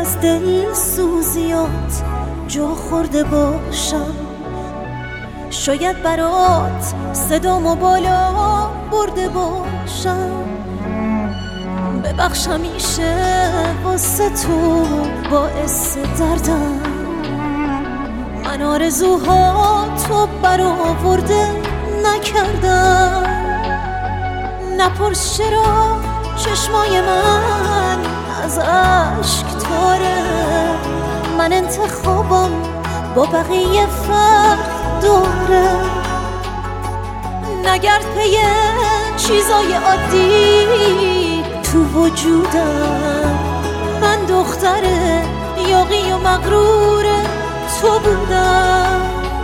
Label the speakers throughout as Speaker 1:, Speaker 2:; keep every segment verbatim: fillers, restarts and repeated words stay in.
Speaker 1: از دل سوزیات جا خورده باشم، شاید برات صدامو بالا برده باشم. ببخش همیشه واسه تو باعث دردم، من آرزوها تو برآورده نکردم. نپرس چرا چشمای من از عشق تاره، من انتخابم با بقیه فرق داره. نگرد پی چیزای عادی تو وجودم، من دختر یاغی و مغرور تو بودم.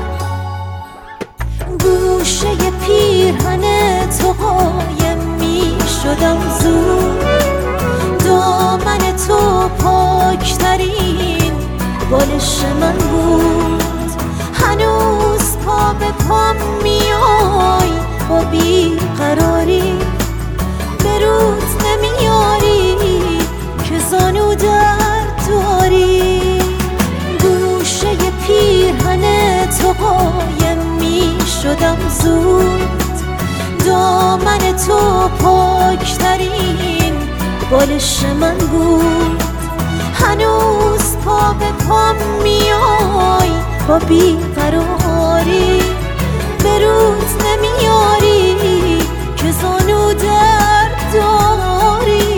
Speaker 1: گوشه پیرهن تو قایم می شدم زود، دامن تو پاکترین بالش من بود. هنوز پا به پام میای با بیقراری، به روز نمیاری که زانو درد داری. گوشه پیرهن تو قایم می شدم زود، دامن تو پاکترین بالش من بود. هنوز پا به پام میای با بیقراری، به روز نمیاری که زانو درد داری.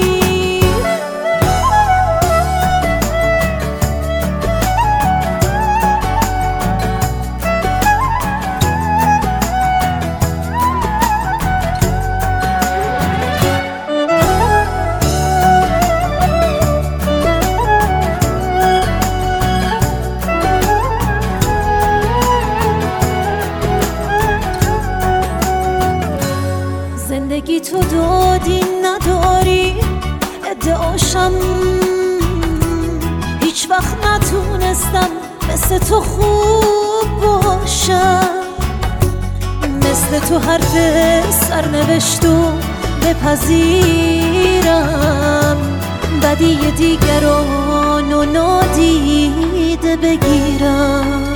Speaker 1: زندگی تو دادی نداری ادعاشم، هیچ وقت نتونستم مثل تو خوب باشم. مثل تو حرف سرنوشتو بپذیرم، بدی دیگرانو نادیده بگیرم.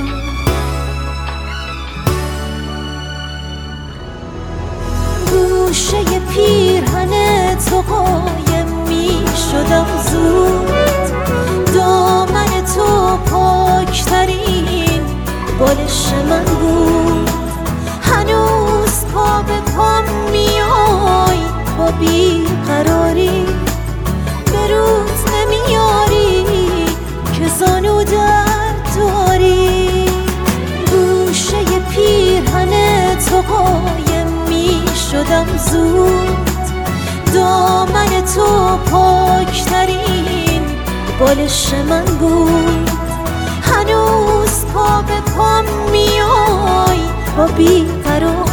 Speaker 1: گوشه پیرهن تو قایم می شدم زود، دامن تو پاکترین بالش من بود. هنوز پا به پام میای با بیقراری، به روز نمیاری که زانو درد داری. گوشه پیرهن تو قایم می شدم زود، دامن تو پاکترین بالش من بود. هنوز پا به پام میای با بیقراری،